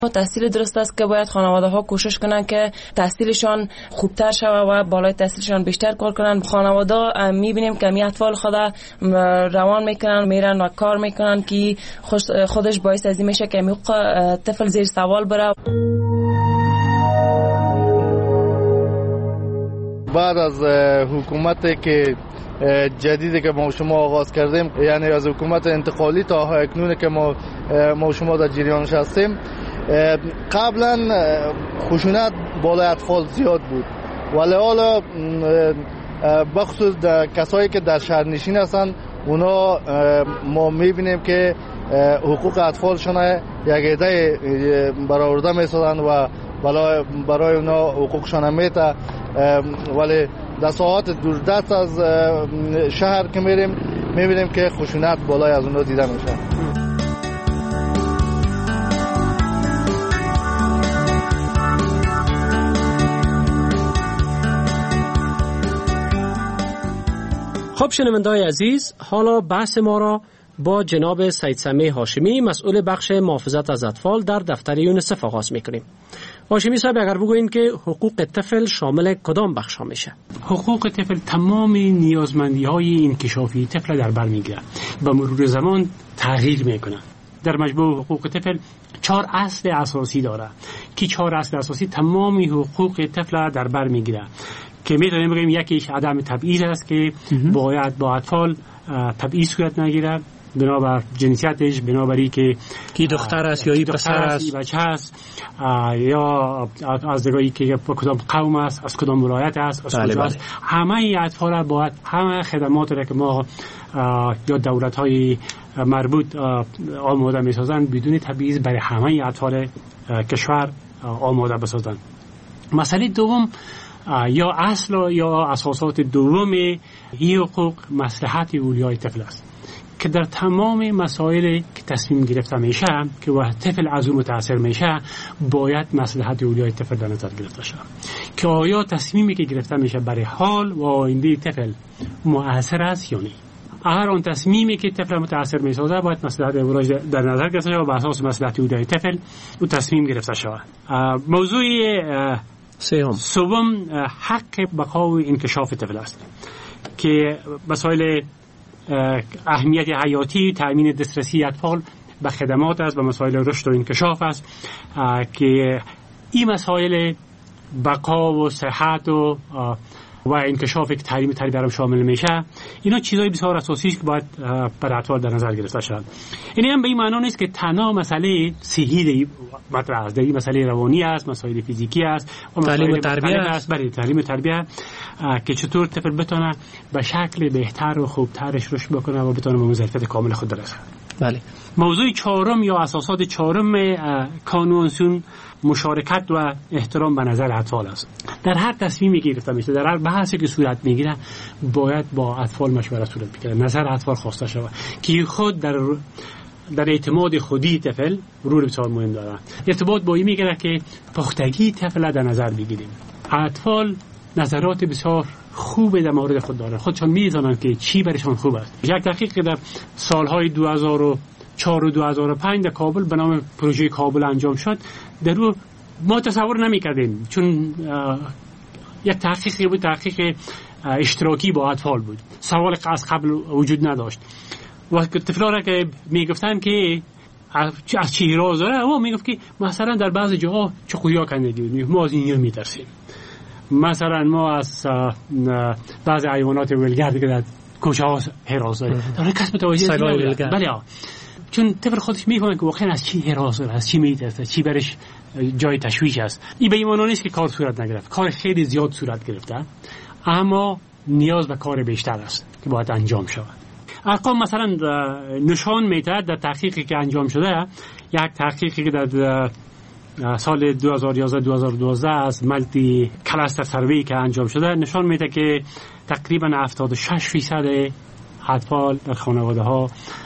تحصیل درست است که باید خانواده ها کوشش کنن که تحصیلشان خوبتر شود و بالای تحصیلشان بیشتر کار کنن. خانواده میبینیم که می اطفال خود روان میکنن، میرن و کار میکنن که خودش باعث از این میشه که حقوق طفل زیر سوال بره. بعد از حکومتی که جدیدی که ما شما آغاز کردیم، یعنی از حکومت انتقالی تا اکنون که ما شما در جریانش هستیم، قبلا خشونت بالای اطفال زیاد بود، ولی حالا بخصوص کسایی که در شهرنشین هستن اونا ما میبینیم که حقوق اطفالشون یک عده برآورده میسازن و برای اونا حقوقشون میته، ولی در ساعات دوردست از شهر که میریم میبینیم که خشونت بالای از اونا دیده میشه. خب شنونده‌های عزیز، حالا بحث ما را با جناب سید سمیع هاشمی، مسئول بخش محافظت از اطفال در دفتر یونیسف آغاز میکنیم. هاشمی صاحب، اگر بگوین که حقوق طفل شامل کدام بخش ها میشه؟ حقوق طفل تمام نیازمندی‌های انکشافی طفل در بر میگیره و مرور زمان تغییر میکنه. در مجموع حقوق طفل 4 اصل اساسی داره که 4 اصل اساسی تمام حقوق طفل در بر میگیره که میتونیم بگیم یکیش عدم تبعیض است که باید با اطفال تبعیض صورت نگیره بنابر جنسیتش، بنابری که دختر است یا پسر است، بچه است، یا از نگاهی که کدام قوم است، از کدام ولایت است، از کجا است. همه اطفال باید همه خدمات را که ما یا دولت‌های مربوط آماده می‌سازند بدون تبعیض برای همه اطفال کشور آماده بسازند. مسئله دوم یا اصل یا اساسات دوم این حقوق مصلحت اولیای طفل است که در تمام مسائل که تصمیم گرفته میشه که وقت طفل از اون متاثر میشه باید مصلحت اولیای طفل در نظر گرفته شود که آیا تصمیمی که گرفته میشه برای حال و آینده طفل مؤثر است یا نه. اگر آن تصمیمی که طفل متاثر میسازه باید مصلحت اولیای در نظر گرفته شود و بر اساس مصلحت اولیای طفل او تصمیم گرفته شود. موضوع سوم حق بقا و انکشاف طفل است که مسائل اهمیت حیاتی، تأمین دسترسی اطفال به خدمات است و مسائل رشد و انکشاف است که این مسائل بقا و صحت و انکشاف که تعلیم تربیت شامل میشه، اینا چیزای بسیار اساسی است که باید برای اطفال در نظر گرفته شود. این هم به این معنا نیست که تنها مسئله صحی مطرح است، این مسئله روانی است، مسائل فیزیکی است و تعلیم تربیت است. برای تعلیم تربیت که چطور طفل بتونه به شکل بهتر و خوبترش رشد بکنه و بتونه به مظرفیت کامل خود برسه. بله. موضوع چهارم یا اساسات چهارم کانونسیون مشارکت و احترام به نظر اطفال است. در هر تصمیمی که گرفته میشه، در هر بحثی که صورت میگیره باید با اطفال مشورت صورت بگیره، نظر اطفال خواسته شود که خود در اعتماد خودی طفل رول بسیار مهم داره. ارتباط با این میگیره که پختگی طفل در نظر بگیریم. اطفال نظرات بسیار خوب در مورد خود دارن، خودشان میدونن که چی برشان خوب است. یک تحقیق که در سالهای 2004 و 2005 در کابل به نام پروژه کابل انجام شد، در او ما تصور نمی‌کردیم چون یک تحقیقی بود، تحقیق اشتراکی با اطفال بود، سوال از قبل وجود نداشت و طفلا را که میگفتن که از چی راز داره، او میگفت که مثلا در بعض جاها چقویا کندگی ما از این میترسیم، مثلا ما از بعض حیوانات ولگردی که در کوچه ها حراس داریم، در کس متوجه نمیشه. بله، چون طفل خودش میفهمه که واقعا از چی حراس داره، از چی میترسه، چی برش جای تشویش است. این به این معنی نیست که کار صورت نگرفت، کار خیلی زیاد صورت گرفته، اما نیاز به کار بیشتر است که باید انجام شود. ارقام مثلا نشان میده در تحقیقی که انجام شده، یک تحقیقی که در سال 2011-2012 از ملتی کلاستر سروی که انجام شده نشان میده که تقریبا 76% اطفال در خانواده ها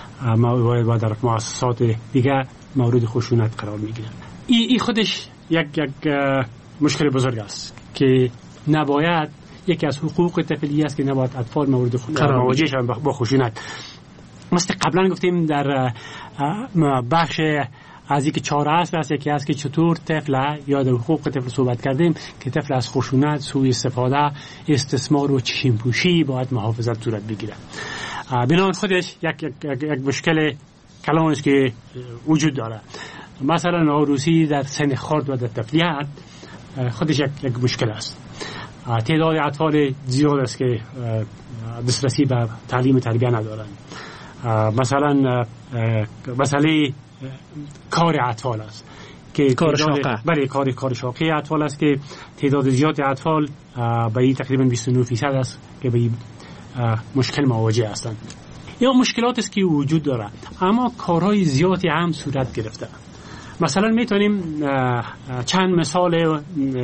و در مؤسسات دیگر مورد خشونت قرار میگیرن. این خودش یک مشکل بزرگ است که نباید، یکی از حقوق طفلی است که نباید اطفال مورد مواجه شوند با خشونت. مثل قبلا گفتیم در بخش از اینکه 4 اصل است. یکی از که چطور طفل یا در حقوق طفل صحبت کردیم که طفل از خشونت، سوء استفاده، استثمار و چشم‌پوشی باید محافظت صورت بگیره. بنابراین خودش یک مشکل کلان است که وجود داره. مثلا عروسی در سن خرد و در طفلیت خودش یک مشکل است. تعداد اطفال زیاد است که دسترسی به تعلیم تربیت ندارند. مثلا مسئله کار اطفال است که کار شاقه. بله، کار شاقه اطفال است که تعداد زیاد اطفال به این تقریبا 29% است که به مشکل مواجه هستند. یا مشکلات است که وجود داره، اما کارهای زیادی هم صورت گرفته. مثلا میتونیم چند مثال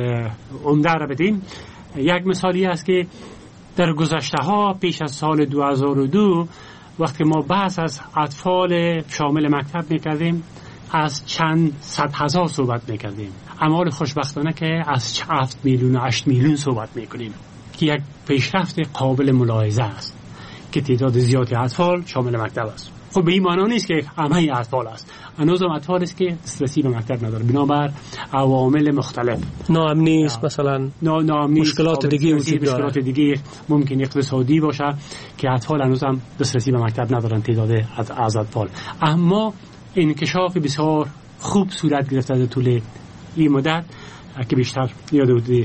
عمده را بدیم. یک مثالی است که در گذشته ها پیش از سال 2002 وقتی ما بحث از اطفال شامل مکتب میکردیم از چند صد هزار صحبت میکردیم، اما خوشبختانه که از 7 میلیون و 8 میلیون صحبت میکنیم که یک پیشرفت قابل ملاحظه است که تعداد زیادی اطفال شامل مکتب است. خب به این معنی نیست که همه اطفال است، هنوز هم اطفال است که دسترسی به مکتب نداره بنابر عوامل مختلف. ناامنی است، مثلا مشکلات دیگه وجود داره. مشکلات دیگه ممکن اقتصادی باشه که اطفال هنوز هم دسترسی به مکتب ندارن تعداد از اطفال. اما انکشاف بسیار خوب صورت گرفته در طول این مدت که بیشتر حدود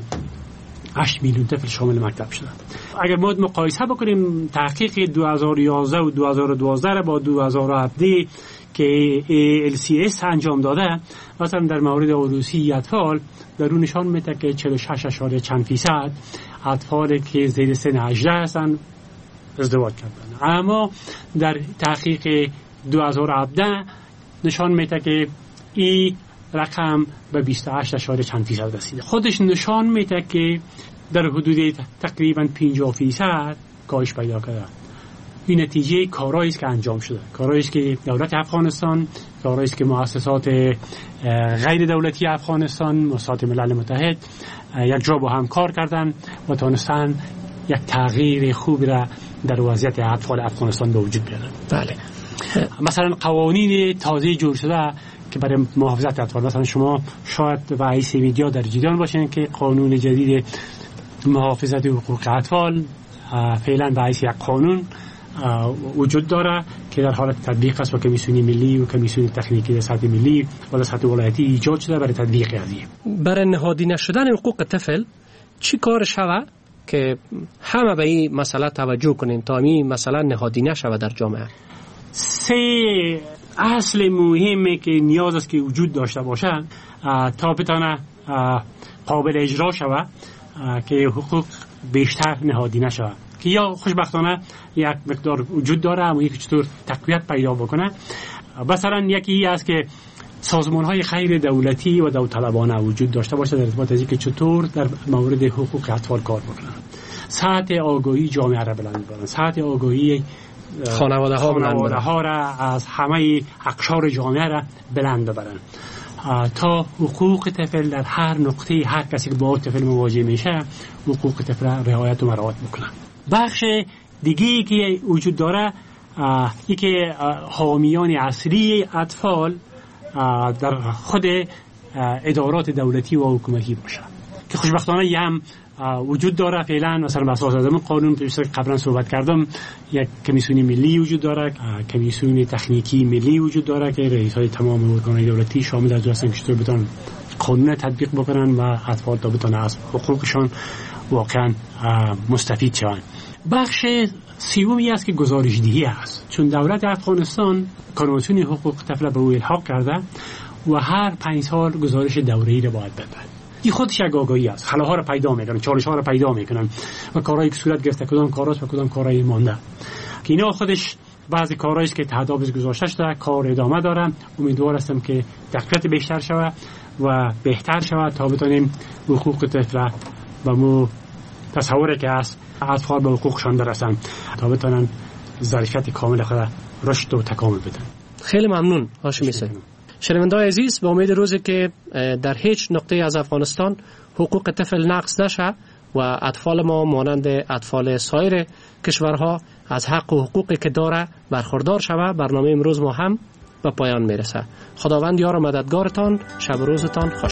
8 میلیون طفل شامل مکتب شده. اگر ما مقایسه بکنیم تحقیق 2011 و 2012 با 2017 که LCS انجام داده، مثلا در مورد عروسی اطفال در اون نشان میده که 46.% اطفال که زیر سن 18 هستند ازدواج کردن، اما در تحقیق 2017 نشان میده که این رقم به 28.% رسیده. خودش نشان میده که در حدود تقریبا 50% کاهش پیدا کرده. این نتیجه کارهایی است که انجام شده، کارهایی است که دولت افغانستان، کارهایی است که مؤسسات غیر دولتی افغانستان، مؤسسات ملل متحد یک جا با هم کار کردن و تونستن یک تغییر خوب را در وضعیت اطفال افغانستان به وجود بیارن. بله. مثلا قوانین تازه جور شده که برای محافظت اطفال، مثلا شما شاید و رئیس میدیا در جریان باشین که قانون جدید محافظت حقوق اطفال فعلا رئیس یک قانون وجود داره که در حال تطبیق است و کمیسیون ملی و کمیسیون تکنیکی در سطح ملی و در سطح ولایتی ایجاد شده برای تطبیق قضیه. برای نهادینه شدن حقوق طفل چی کار شود که همه به این مسئله توجه کنیم تا این مسئله نهادینه شود در جامعه؟ 3 اصل مهمه که نیاز است که وجود داشته باشه تا بتونه قابل اجرا شود که حقوق بیشتر نهادینه شود، که یا خوشبختانه یک مقدار وجود داره اما یکی چطور تقویت پیدا بکنه. مثلا یکی است که سازمان‌های غیر دولتی و داوطلبانه وجود داشته باشه در ارتباط از اینکه چطور در مورد حقوق اطفال کار بکنن، سطح آگاهی جامعه را بلند کنن، سطح آگاهی خانواده ها را از همه اقشار جامعه را بلند ببرن تا حقوق طفل در هر نقطه هر کسی که با طفل مواجه میشه حقوق طفل را رعایت و مراعات بکنن. بخش دیگه که وجود داره ای که حامیان اصلی اطفال در خود ادارات دولتی و حکومتی باشه که خوشبختانه یه هم وجود داره فعلا. مثلا بر اساس همون قانون که قبلا صحبت کردم یک کمیسیون ملی وجود داره، کمیسیون تکنیکی ملی وجود داره که رئیس‌های تمام ارگان‌های دولتی شامل از هستن که چطور بتونن قانون تطبیق بکنن و اطفال تا بتونن از حقوقشان واقعا مستفید شوند. بخش سومی است که گزارش‌دهی است، چون دولت افغانستان کنوانسیون حقوق طفل به او الحاق کرده و هر 5 سال گزارش دوره‌ای را باید بده. این خودش یک آگاهی است، خلاها را پیدا میکنن، چالش‌ها را پیدا میکنن و کارهایی که صورت گرفته کدام کاراست و کدام کارهای مانده که اینا خودش بعضی کارهایی است که تهدابش گذاشته شده کار ادامه داره. امیدوار هستم که دقت بیشتر شود و بهتر شود تا بتونیم حقوق طفل و مو تصوری که است اطفال به حقوقشان برسن تا بتونن ظرفیت کامل خود رشد و تکامل بدن. خیلی ممنون هاشمی صاحب. شنونده‌های عزیز، به امید روزی که در هیچ نقطه از افغانستان حقوق طفل نقض نشه و اطفال ما مانند اطفال سایر کشورها از حق و حقوقی که داره برخوردار شود، برنامه امروز ما هم به پایان میرسه. خداوند یار و مددگارتان، شب و روزتان خوش.